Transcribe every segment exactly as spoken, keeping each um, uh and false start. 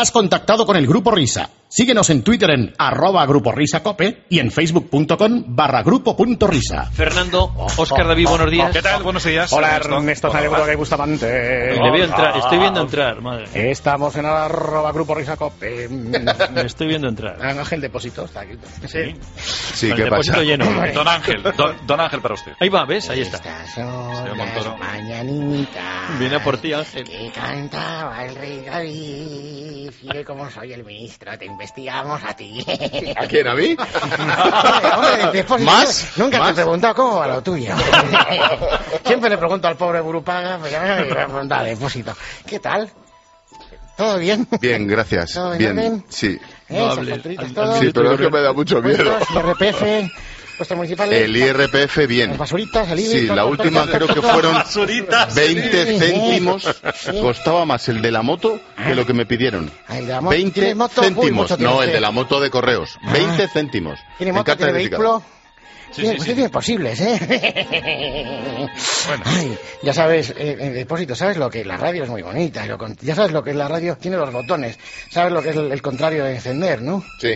Has contactado con el Grupo Risa. Síguenos en Twitter en arroba Grupo Risa Cope y en facebook.com barra grupo punto risa. Fernando, Óscar David, buenos días. ¿Qué tal? Buenos días. Hola, Ernesto Saleguro de Bustamante. Le veo entrar, estoy viendo entrar, madre. Estamos en arroba Grupo Risa Cope. Me estoy viendo entrar. Ángel Depósito está aquí. Sí. Sí, Con ¿qué el depósito pasa? lleno. Don Ángel, don, don Ángel para usted. Ahí va, ¿ves? Ahí está. Estas son Señor Montoro. las mañanitas Viene a por ti, Ángel. que cantaba el rey David. Fíjate cómo soy el ministro, te investigamos a ti. ¿A quién? ¿A mí? Hombre, hombre, después ¿Más? Nunca ¿Más? te he preguntado cómo va lo tuyo. Siempre le pregunto al pobre Burupaga, pues ya me voy a preguntar al Depósito. ¿Qué tal? ¿Todo bien? Bien, gracias. ¿Todo en Bien, orden? sí. ¿Eh? No ¿Esas hables. facturitas, Al- todo? Sí, pero es que me da mucho miedo. ¿Puestos, I R P F, puestos municipales? El I R P F, bien. Las basuritas, el I B I. Sí, todo, la todo, última todo, creo que todo. fueron Basuritas. veinte Sí, céntimos. sí. Costaba más el de la moto que lo que me pidieron. Ah, el de la moto. veinte ¿Tiene moto? Uy, céntimos. mucho tiene No, el usted. de la moto de correos. Ah. veinte céntimos. ¿Tiene En moto? carta ¿Tiene verificada. vehículo? Sí, Tiene, sí, usted sí. tiene posibles, ¿eh? Bueno. Ay, ya sabes, eh, en Depósito, ¿sabes lo que la radio es muy bonita? Lo con- ya sabes lo que es la radio, tiene los botones. ¿Sabes lo que es el, el contrario de encender, no? Sí.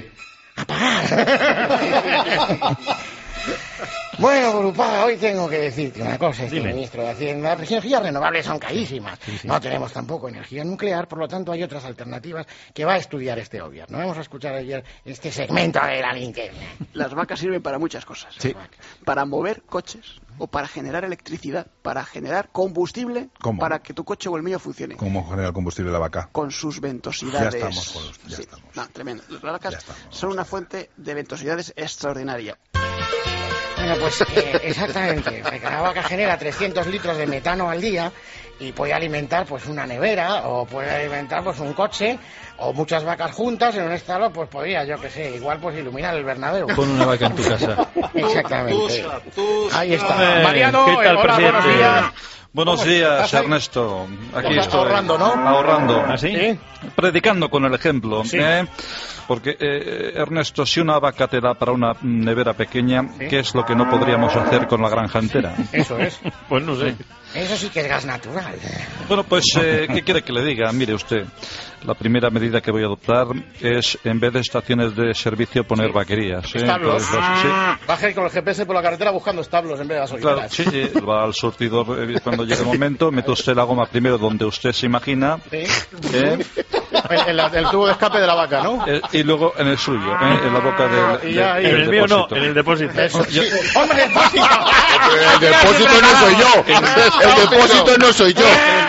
Bueno, Burupaga, hoy tengo que decirte una cosa, este Dime. ministro de Hacienda. Las energías renovables son carísimas. No tenemos tampoco energía nuclear, por lo tanto hay otras alternativas que va a estudiar este gobierno. Vamos a escuchar ayer este segmento de la linterna. Las vacas sirven para muchas cosas. Sí. Para mover coches o para generar electricidad, para generar combustible ¿Cómo? para que tu coche o el mío funcione. ¿Cómo genera el combustible la vaca? Con sus ventosidades. Ya estamos con los- ya Sí. estamos. No, tremendo. Las Ya vacas estamos. son una fuente de ventosidades extraordinaria. Bueno, pues eh, exactamente. Porque cada vaca genera trescientos litros de metano al día y puede alimentar pues una nevera o puede alimentar pues un coche o muchas vacas juntas en un estado, pues podría, yo que sé, igual pues iluminar el Bernabéu. Pon una vaca en tu casa. Exactamente. Ahí está. Eh, Mariano, ¿qué tal, eh, hola, buenos presidente? días. Buenos ¿Cómo días, estás ahí? Ernesto. Aquí Estás estoy. ahorrando, ¿no? Ahorrando. ¿Ah, sí? ¿Sí? Predicando con el ejemplo. Sí. ¿eh? Porque, eh, Ernesto, si una vaca te da para una nevera pequeña, Sí. ¿qué es lo que no podríamos hacer con la granja entera? Eso es. Pues no sé. Eso sí que es gas natural. Bueno, pues, eh, ¿qué quiere que le diga? Mire usted, la primera medida que voy a adoptar es, en vez de estaciones de servicio, poner vaquerías. ¿eh? Establos. Entonces, los- sí. Baje con el G P S por la carretera buscando establos en vez de Claro, gasolineras. sí, sí, va al surtidor eh, cuando llegue el momento, mete usted la goma primero donde usted se imagina, Sí. ¿eh? El, el- el tubo de escape de la vaca, ¿no? Eh, y luego en el suyo, ¿eh? En la boca del, Y ya, del- y del En el mío no, depósito. en el depósito. Eso, Yo- sí. ¡Hombre, depósito! El depósito no soy yo. El depósito no soy yo.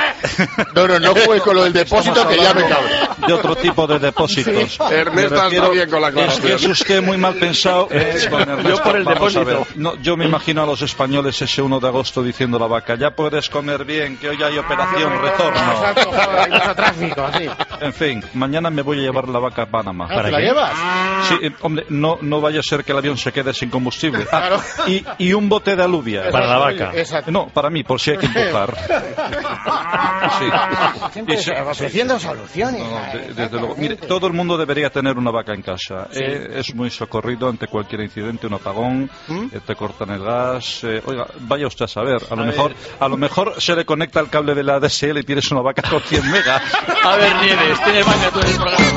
No, no, no juegues con lo del depósito que ya me cabe. De otro tipo de depósitos. Sí. Me Ernesto está refiero- bien con la es, que aclaración. es usted muy mal pensado. eh, con Ernesto. Yo por el Vamos a depósito. ver. No, yo me imagino a los españoles ese uno de agosto diciendo a la vaca, ya puedes comer bien, que hoy hay operación retorno. Exacto, joder, hay mucho tráfico, sí. En fin, mañana me voy a llevar la vaca a Panamá. ¿Te la llevas? Sí, eh, hombre, no, no vaya a ser que el avión se quede sin combustible. Ah, Claro. y, y un bote de alubia. Para la vaca. Exacto. No, para mí, por si hay que empujar. Sí. Siempre Y se- ofreciendo soluciones. No, ¿sabes? de- desde luego. Mire, Exactamente. todo el mundo debería tener una vaca en casa. Eh, es muy socorrido ante cualquier incidente, un apagón, eh, te cortan el gas. eh, oiga, vaya usted a saber. A lo A mejor, ver. a lo mejor se le conecta el cable de la A D S L y tienes una vaca con cien megas. A ver, Nieves, tienes vaca tú en el programa.